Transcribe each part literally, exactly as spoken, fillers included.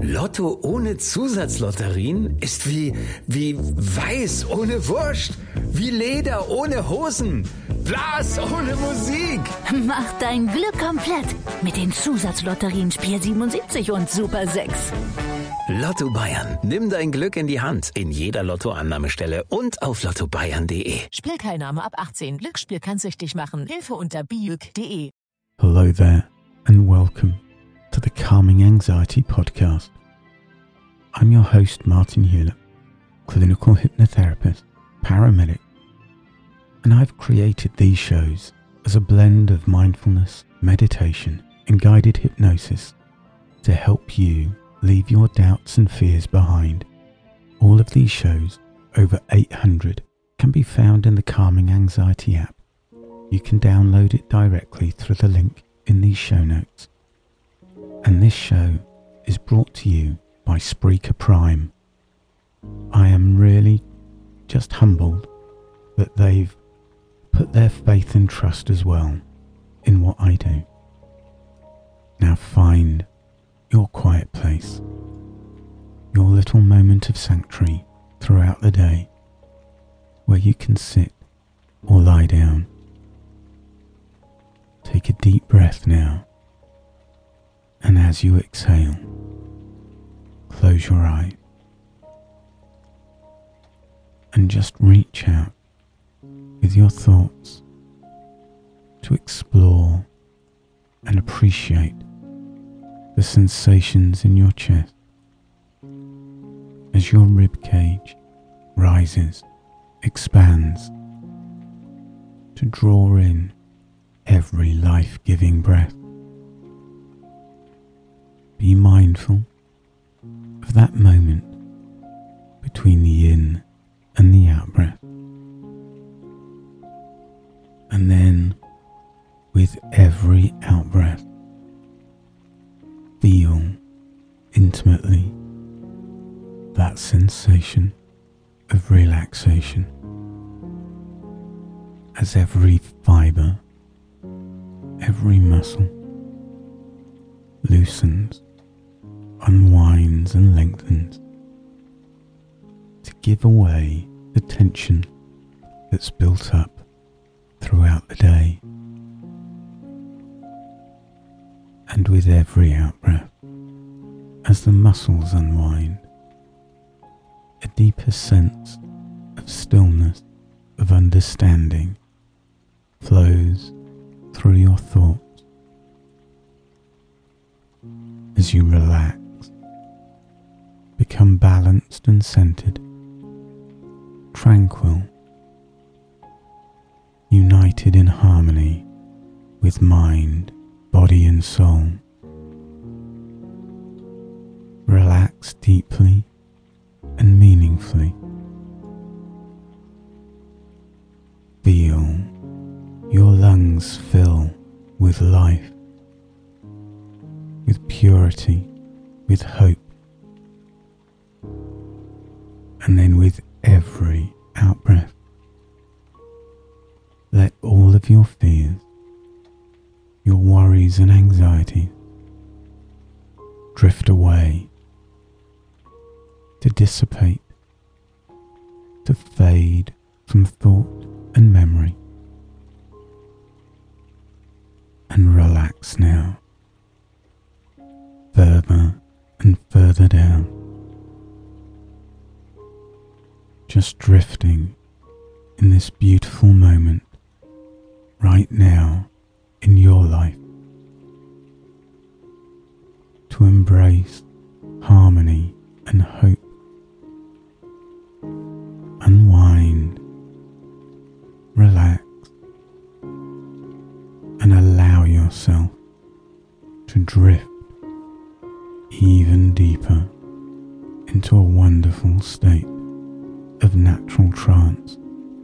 Lotto ohne Zusatzlotterien ist wie, wie Weiß ohne Wurst, wie Leder ohne Hosen, Blas ohne Musik. Mach dein Glück komplett mit den Zusatzlotterien Spiel siebenundsiebzig und Super sechs. Lotto Bayern, nimm dein Glück in die Hand in jeder Lottoannahmestelle und auf lotto bayern punkt de. Spielteilnahme ab achtzehn. Glücksspiel kann süchtig machen. Hilfe unter biüg punkt de. Hello there and welcome to the Calming Anxiety Podcast. I'm your host Martin Hewlett, clinical hypnotherapist, paramedic, and I've created these shows as a blend of mindfulness, meditation and guided hypnosis to help you leave your doubts and fears behind. All of these shows, over eight hundred, can be found in the Calming Anxiety app. You can download it directly through the link in these show notes. And this show is brought to you by Spreaker Prime. I am really just humbled that they've put their faith and trust as well in what I do. Now find your quiet place, your little moment of sanctuary throughout the day, where you can sit or lie down. Take a deep breath now, and as you exhale, close your eyes and just reach out with your thoughts to explore and appreciate the sensations in your chest as your rib cage rises, expands, to draw in every life-giving breath. Be mindful of that moment between the in and the out breath. And then, with every out breath, feel intimately that sensation of relaxation as every fibre, every muscle loosens, unwinds and lengthens to give away the tension that's built up throughout the day. And with every out-breath, as the muscles unwind, a deeper sense of stillness, of understanding, flows through your thoughts. As you relax, become balanced and centered, tranquil, united in harmony with mind, body and soul. Relax deeply and meaningfully. Feel your lungs fill with life, with purity, with hope. And then with every out-breath, let all of your fears, your worries and anxieties drift away, to dissipate, to fade from thought and memory. And relax now, further and further down, just drifting in this beautiful moment right now in your life, to embrace harmony and hope. Unwind, relax, and allow yourself to drift even deeper into a wonderful state of natural trance,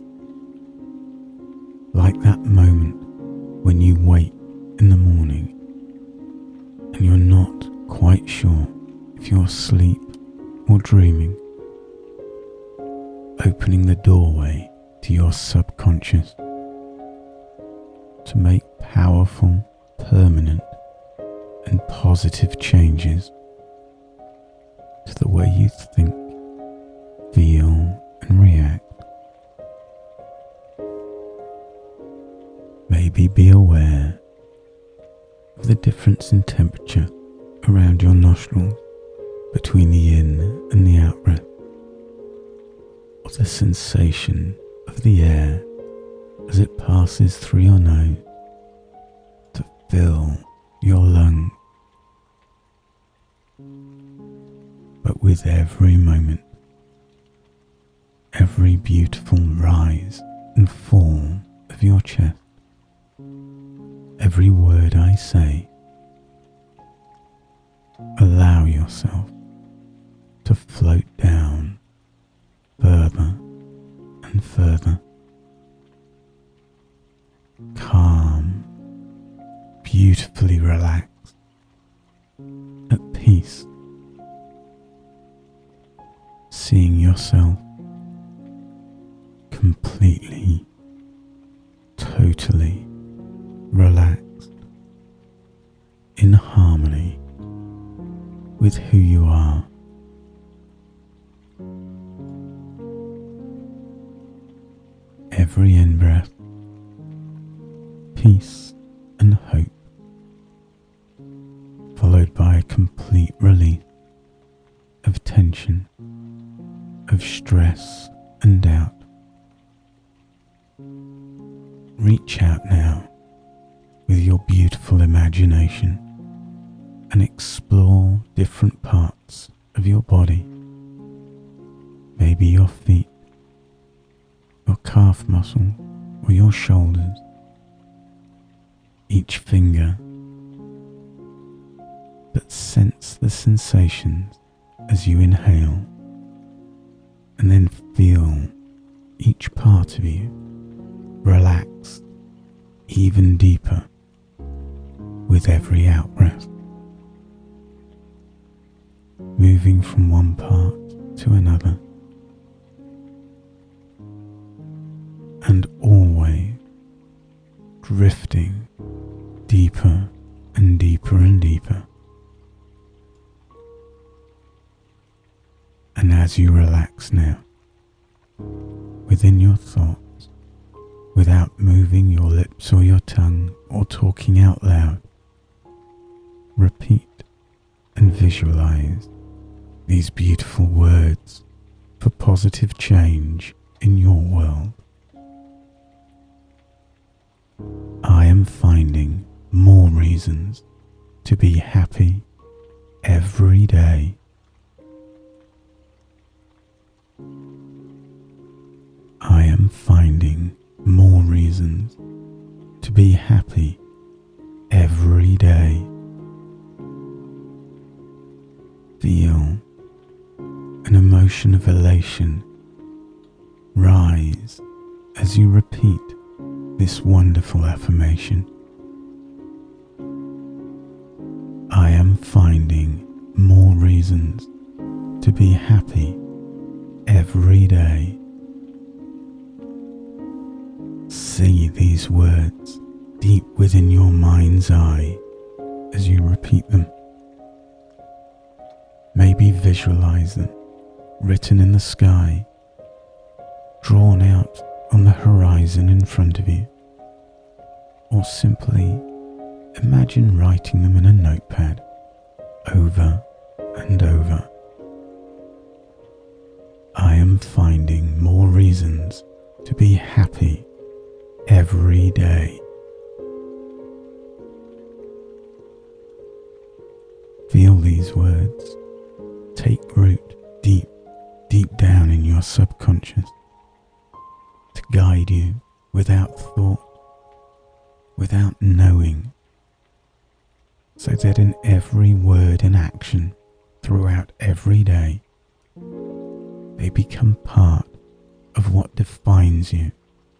like that moment when you wake in the morning and you're not quite sure if you're asleep or dreaming, opening the doorway to your subconscious to make powerful, permanent and positive changes be aware of the difference in temperature around your nostrils between the in and the out breath, or the sensation of the air as it passes through your nose to fill your lungs. But with every moment, every beautiful rise and fall of your chest, every word I say, allow yourself to float down further and further, calm, beautifully relaxed, at peace, seeing yourself completely, totally relaxed, in harmony with who you are. Every in-breath, peace and hope, followed by a complete release of tension, of stress and doubt. Reach out now with your beautiful imagination and explore different parts of your body. Maybe your feet, your calf muscle, or your shoulders, each finger, but sense the sensations as you inhale, and then feel each part of you relax even deeper with every out-breath, moving from one part to another, and always drifting deeper and deeper and deeper. And as you relax now, within your thoughts, without moving your lips or your tongue or talking out loud, repeat and visualize these beautiful words for positive change in your world. I am finding more reasons to be happy every day. I am finding more reasons to be happy every day. Feel an emotion of elation rise as you repeat this wonderful affirmation. I am finding more reasons to be happy every day. See these words deep within your mind's eye as you repeat them. Maybe visualize them written in the sky, drawn out on the horizon in front of you, or simply imagine writing them in a notepad over and over. I am finding more reasons to be happy every day. Feel these words take root deep, deep down in your subconscious to guide you without thought, without knowing, so that in every word and action throughout every day, they become part of what defines you.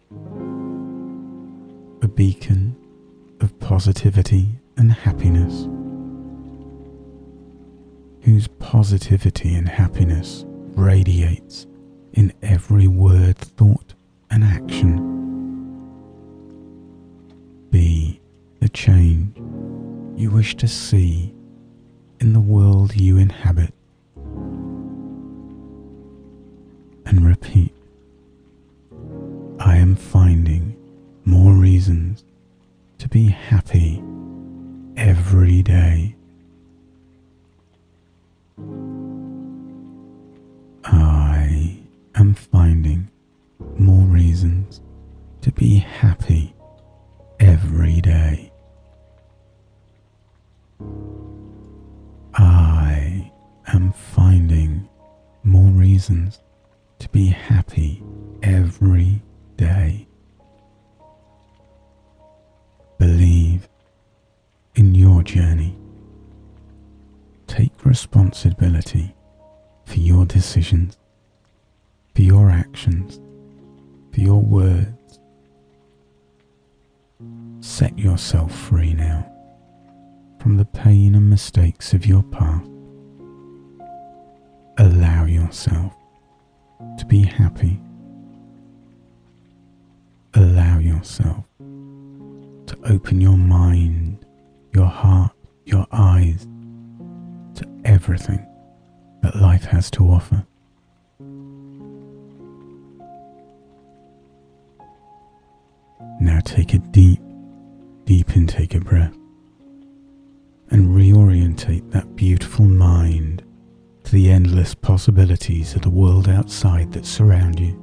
A beacon of positivity and happiness, whose positivity and happiness radiates in every word, thought, and action. Be the change you wish to see in the world you inhabit, and repeat, I am finding more reasons be happy every day. I am finding more reasons to be happy every day. I am finding more reasons to be happy every day. Believe in your journey. Take responsibility for your decisions, for your actions, for your words. Set yourself free now from the pain and mistakes of your past. Allow yourself to be happy. Allow yourself to open your mind, your heart, your eyes to everything that life has to offer. Now take a deep, deep intake of breath and reorientate that beautiful mind to the endless possibilities of the world outside that surround you.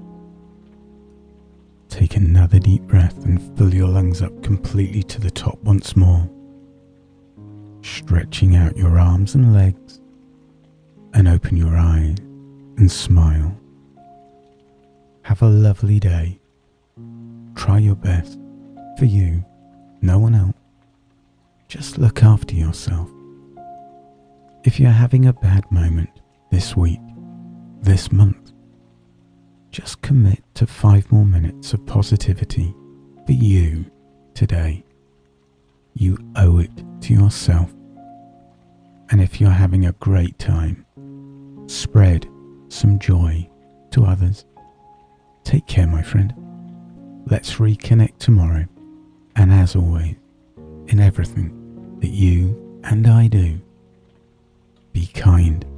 Take another deep breath and fill your lungs up completely to the top once more, stretching out your arms and legs, and open your eyes and smile. Have a lovely day. Try your best for you, no one else. Just look after yourself. If you're having a bad moment this week, this month, just commit to five more minutes of positivity for you today. You owe it to yourself. And if you're having a great time, spread some joy to others. Take care, my friend. Let's reconnect tomorrow. And as always, in everything that you and I do, be kind